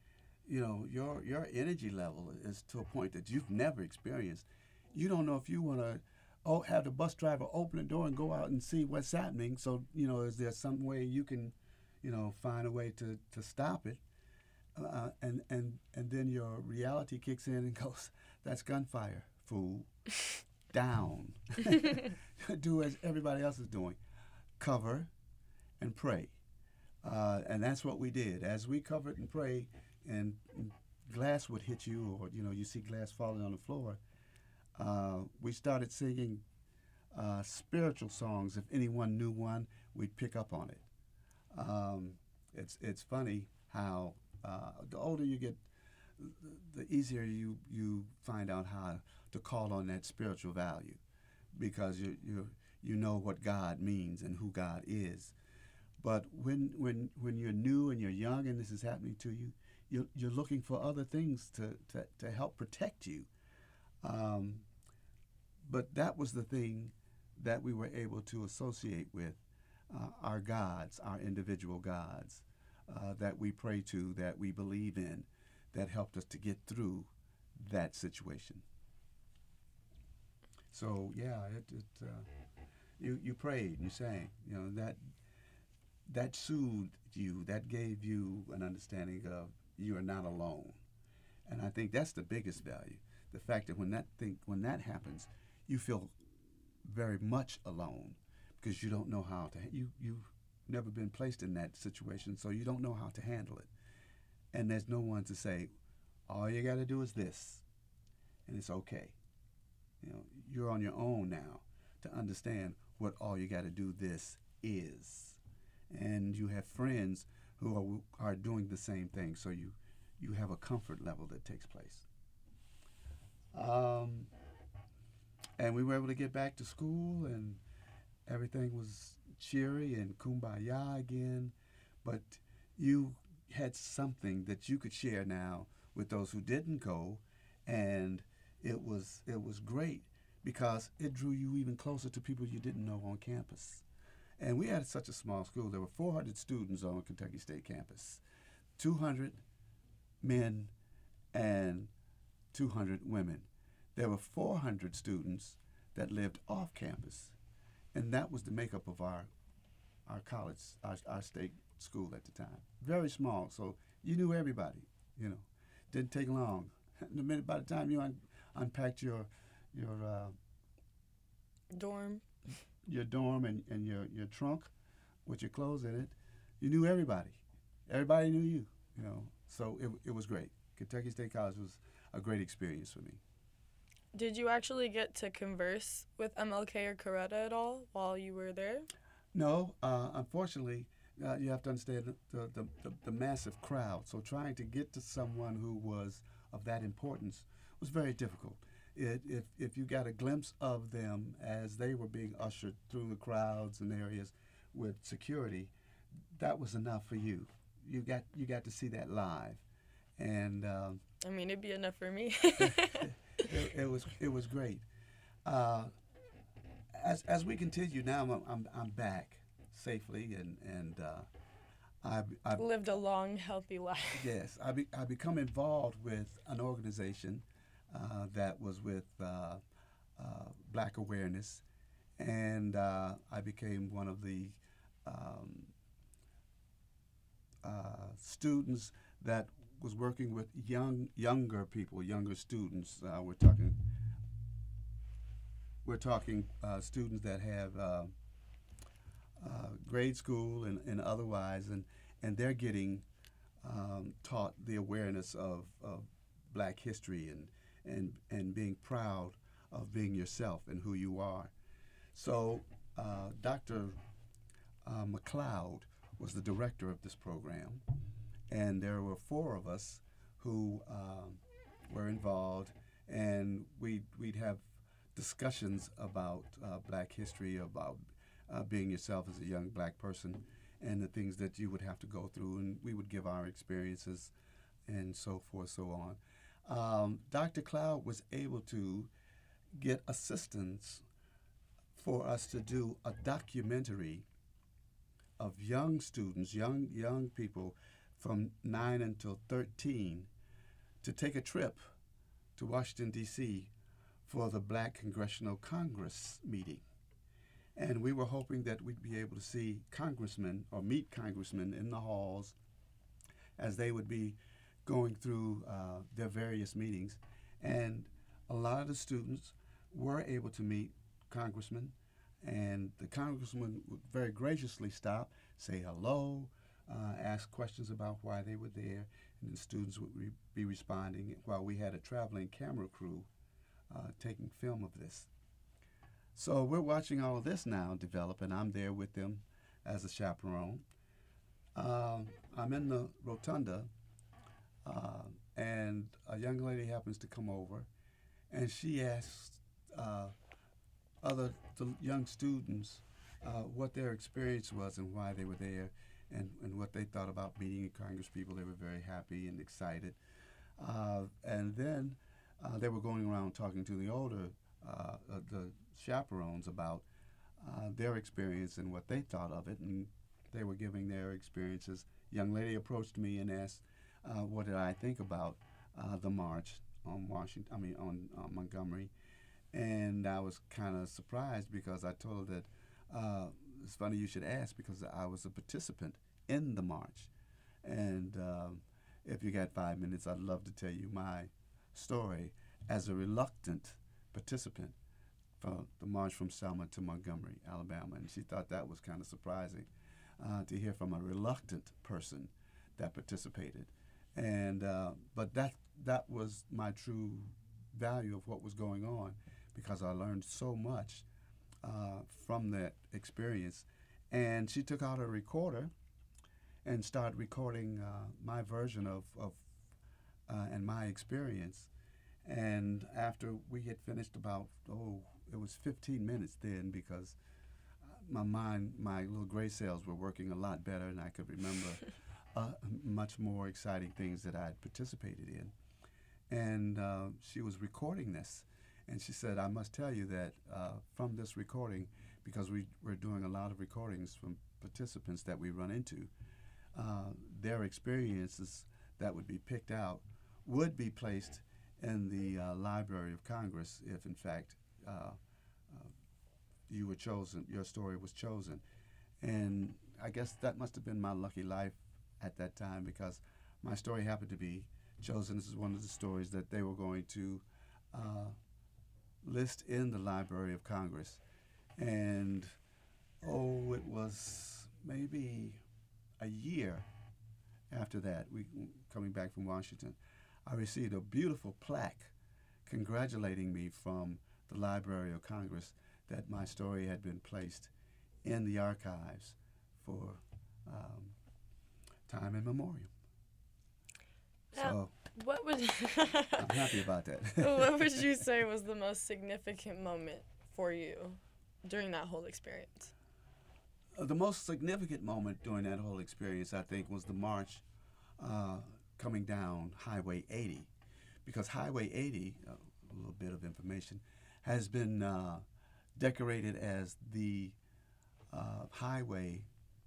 you know, your your energy level is to a point that you've never experienced. You don't know if you want to oh have the bus driver open the door and go out and see what's happening. So you know, is there some way you can, you know, find a way to, to stop it? Uh, and and and then your reality kicks in and goes, that's gunfire, fool. Down. Do as everybody else is doing. Cover and pray. Uh, and that's what we did. As we covered and prayed, and glass would hit you, or you know, you see glass falling on the floor. Uh, we started singing uh, spiritual songs. If anyone knew one, we'd pick up on it. Um, it's it's funny how uh, the older you get, the easier you you find out how to call on that spiritual value, because you you you know what God means and who God is. But when when when you're new and you're young and this is happening to you, you're, you're looking for other things to, to, to help protect you. Um, but that was the thing that we were able to associate with uh, our gods, our individual gods uh, that we pray to, that we believe in, that helped us to get through that situation. So yeah, it, it uh, you you prayed, you sang, you know, that that soothed you, that gave you an understanding of you are not alone. And I think that's the biggest value, the fact that when that thing when that happens, you feel very much alone, because you don't know how to you you've never been placed in that situation, so you don't know how to handle it. And there's no one to say, all you got to do is this, and it's okay. You know, you're on your own now to understand what all you got to do this is. And you have friends who are, are doing the same thing, so you, you have a comfort level that takes place. Um, and we were able to get back to school, and everything was cheery and kumbaya again. But you had something that you could share now with those who didn't go, and it was it was great because it drew you even closer to people you didn't know on campus. And we had such a small school. There were four hundred students on Kentucky State campus, two hundred men and two hundred women. There were four hundred students that lived off campus, and that was the makeup of our our college, our, our state school at the time. Very small, so you knew everybody, you know. Didn't take long. The minute by the time you un- unpacked your your uh, dorm, your dorm and, and your, your trunk with your clothes in it, you knew everybody. Everybody knew you, you know. So it it was great. Kentucky State College was a great experience for me. Did you actually get to converse with M L K or Coretta at all while you were there? No, uh, unfortunately, uh, you have to understand the, the, the, the massive crowd. So trying to get to someone who was of that importance was very difficult. It, if, if you got a glimpse of them as they were being ushered through the crowds and areas with security, that was enough for you. You got you got to see that live, and um, I mean, it'd be enough for me. it, it was it was great. Uh, as as we continue now, I'm I'm, I'm back safely, and and uh, I I lived a long, healthy life. Yes, I be, I become involved with an organization uh, that was with uh, uh, Black awareness, and uh, I became one of the um, uh, students that was working with young younger people, younger students. Uh, we're talking we're talking uh, students that have uh, uh, grade school and, and otherwise, and and they're getting um, taught the awareness of, of Black history and and and being proud of being yourself and who you are. So uh, Doctor Uh, McLeod was the director of this program, and there were four of us who um, were involved, and we'd, we'd have discussions about uh, Black history, about uh, being yourself as a young Black person, and the things that you would have to go through, and we would give our experiences and so forth, so on. Um, Doctor Cloud was able to get assistance for us to do a documentary of young students, young young people from nine until thirteen, to take a trip to Washington, D C for the Black Congressional Congress meeting. And we were hoping that we'd be able to see congressmen or meet congressmen in the halls as they would be going through uh, their various meetings. And a lot of the students were able to meet congressmen, and the congressman would very graciously stop, say hello, uh, ask questions about why they were there, and the students would re- be responding while we had a traveling camera crew uh, taking film of this. So we're watching all of this now develop, and I'm there with them as a chaperone. Um, I'm in the rotunda, uh, and a young lady happens to come over, and she asks uh, other the young students uh, what their experience was and why they were there, and, and what they thought about meeting Congress people. They were very happy and excited. Uh, and then uh, they were going around talking to the older, uh, uh, the chaperones about uh, their experience and what they thought of it, and they were giving their experiences. A young lady approached me and asked, uh, what did I think about uh, the march on Washington, I mean on, on Montgomery, and I was kind of surprised because I told her that uh, it's funny you should ask because I was a participant in the march, and um, if you got five minutes, I'd love to tell you my story as a reluctant participant for the march from Selma to Montgomery, Alabama, and she thought that was kind of surprising uh, to hear from a reluctant person that participated, and uh, but that that was my true value of what was going on, because I learned so much uh, from that experience. And she took out a recorder and started recording uh, my version of, of uh, and my experience. And after we had finished about, oh, it was fifteen minutes then, because my mind, my little gray cells were working a lot better, and I could remember uh, much more exciting things that I had participated in. And uh, she was recording this, and she said, I must tell you that uh, from this recording, because we were doing a lot of recordings from participants that we run into, uh, their experiences that would be picked out would be placed in the uh, Library of Congress if, in fact, uh, uh, you were chosen, your story was chosen. And I guess that must have been my lucky life at that time, because my story happened to be chosen. This is one of the stories that they were going to uh, list in the Library of Congress. And, oh, it was maybe a year after that, we coming back from Washington, I received a beautiful plaque congratulating me from the Library of Congress that my story had been placed in the archives for um, time immemorial. Now, So what would I'm happy about that. what would you say was the most significant moment for you during that whole experience? Uh, the most significant moment during that whole experience, I think, was the march uh, coming down Highway eighty, because Highway eighty, uh, a little bit of information, has been uh, decorated as the uh, highway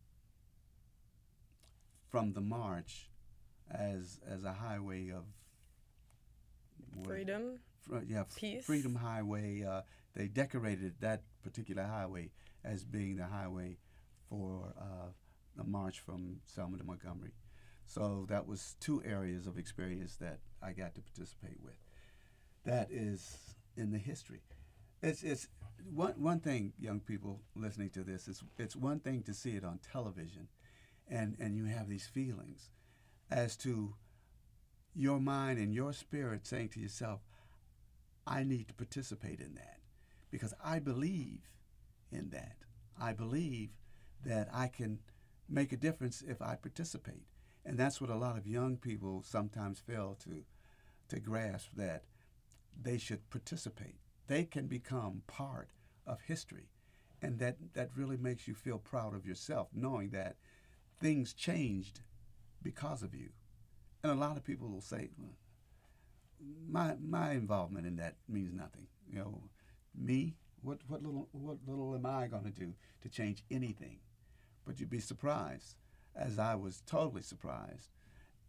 from the march as as a highway of what, Freedom? fr- yeah, Peace? Freedom Highway. Uh, they decorated that particular highway as being the highway for uh, the march from Selma to Montgomery. So that was two areas of experience that I got to participate with. That is in the history. It's it's one one thing, young people listening to this. It's it's one thing to see it on television, and and you have these feelings as to your mind and your spirit saying to yourself, I need to participate in that because I believe in that. I believe that I can make a difference if I participate. And that's what a lot of young people sometimes fail to to grasp, that they should participate. They can become part of history. And that, that really makes you feel proud of yourself, knowing that things changed because of you. And a lot of people will say, my my involvement in that means nothing. You know, me, what what little what little am I going to do to change anything? But you'd be surprised, as I was totally surprised,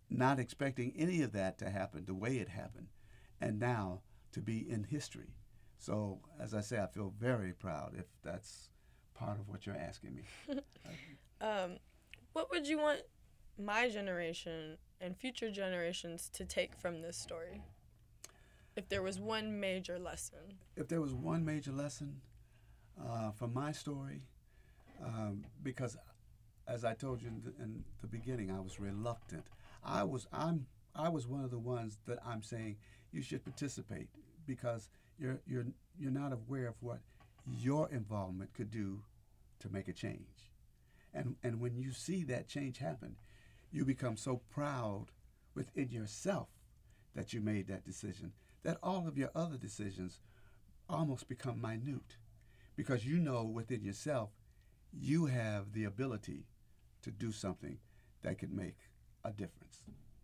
not expecting any of that to happen the way it happened, and now to be in history. So, as I say, I feel very proud if that's part of what you're asking me. um, what would you want my generation and future generations to take from this story? If there was one major lesson. If there was one major lesson uh, from my story, um, because as I told you in the, in the beginning, I was reluctant. I was I'm I was one of the ones that I'm saying you should participate because you're you're you're not aware of what your involvement could do to make a change. And and when you see that change happen, you become so proud within yourself that you made that decision that all of your other decisions almost become minute because you know within yourself you have the ability to do something that could make a difference.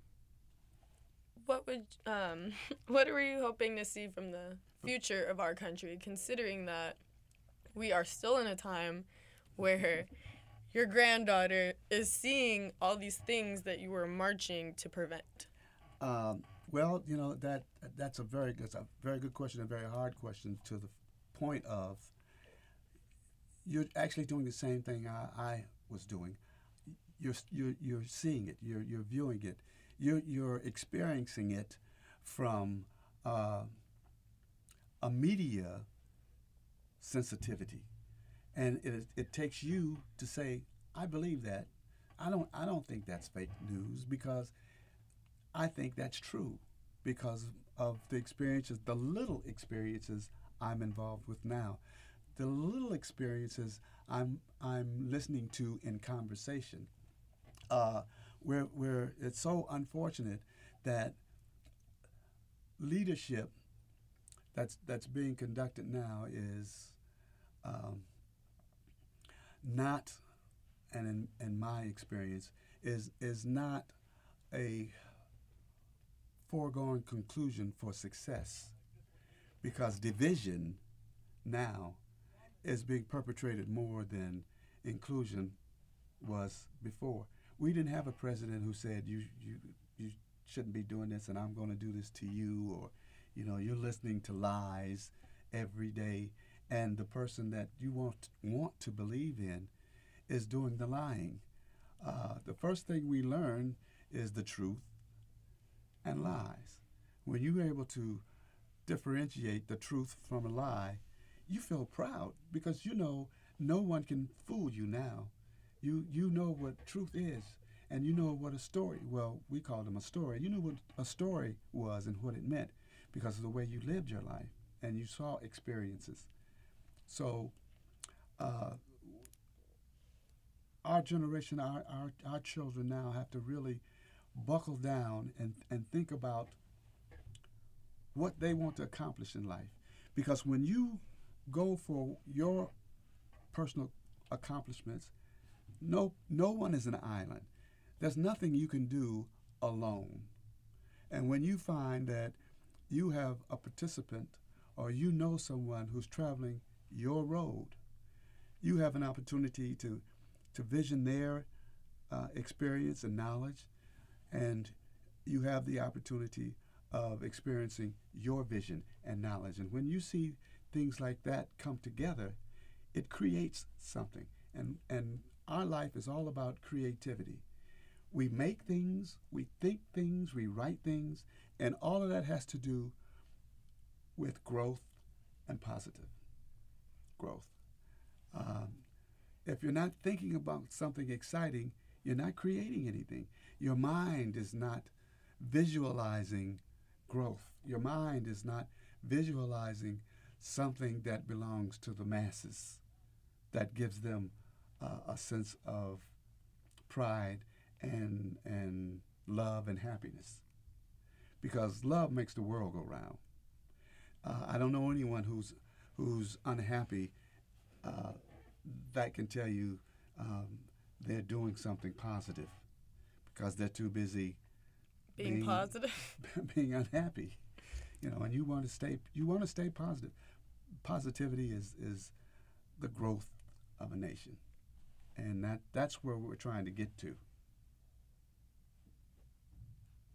What would um what are you hoping to see from the future of our country, considering that we are still in a time where your granddaughter is seeing all these things that you were marching to prevent? Um, well, you know that that's a very that's a very good question, a very hard question to the point of you're actually doing the same thing I, I was doing. You're you're you're seeing it. You're you're viewing it. You're you're experiencing it from uh, a media sensitivity, and it it takes you to say, I believe that. I don't I don't think that's fake news because I think that's true because of the experiences, the little experiences I'm involved with now, the little experiences I'm I'm listening to in conversation. Uh, where where it's so unfortunate that leadership that's that's being conducted now is um, not, and in, in my experience, is is not a foregone conclusion for success, because division now is being perpetrated more than inclusion was before. We didn't have a president who said you you you shouldn't be doing this and I'm going to do this to you, or you know you're listening to lies every day, and the person that you want want to believe in is doing the lying. Uh, the first thing we learn is the truth and lies. When you're able to differentiate the truth from a lie, you feel proud because you know no one can fool you now. You you know what truth is, and you know what a story, well, we call them a story. You knew what a story was and what it meant because of the way you lived your life and you saw experiences. So uh, our generation, our, our, our children now have to really buckle down and, and think about what they want to accomplish in life. Because when you go for your personal accomplishments, no no one is an island. There's nothing you can do alone. And when you find that you have a participant or you know someone who's traveling your road, you have an opportunity to, to vision their uh, experience and knowledge, and you have the opportunity of experiencing your vision and knowledge. And when you see things like that come together, it creates something. And, and our life is all about creativity. We make things, we think things, we write things, and all of that has to do with growth and positive growth. Um, if you're not thinking about something exciting, you're not creating anything. Your mind is not visualizing growth. Your mind is not visualizing something that belongs to the masses, that gives them uh, a sense of pride and and love and happiness. Because love makes the world go round. Uh, I don't know anyone who's who's unhappy uh, that can tell you um, they're doing something positive because they're too busy being, being positive, being unhappy. You know, and you want to stay you want to stay positive. Positivity is is the growth of a nation, and that that's where we're trying to get to.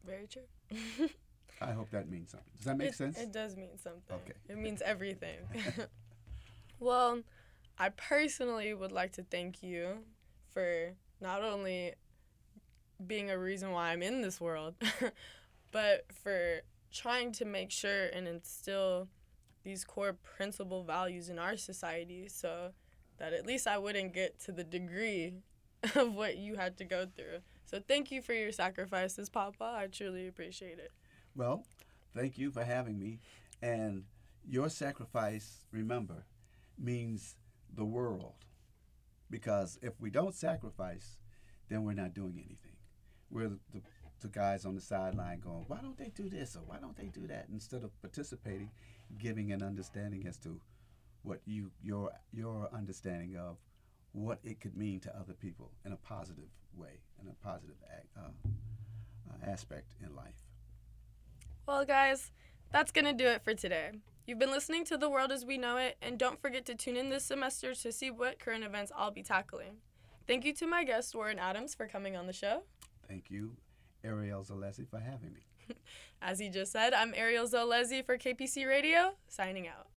Very true. I hope that means something. Does that make it, sense? It does mean something. Okay. It means everything. Well, I personally would like to thank you for not only being a reason why I'm in this world, but for trying to make sure and instill these core principal values in our society so that at least I wouldn't get to the degree of what you had to go through. So thank you for your sacrifices, Papa. I truly appreciate it. Well, thank you for having me. And your sacrifice, remember, means the world. Because if we don't sacrifice, then we're not doing anything. We're the, the, the guys on the sideline going, why don't they do this or why don't they do that? Instead of participating, giving an understanding as to what you your your understanding of what it could mean to other people in a positive way, in a positive uh, uh, aspect in life. Well, guys, that's going to do it for today. You've been listening to The World as We Know It, and don't forget to tune in this semester to see what current events I'll be tackling. Thank you to my guest, Warren Adams, for coming on the show. Thank you, Ariel Zalesi, for having me. As he just said, I'm Ariel Zalesi for K P C Radio, signing out.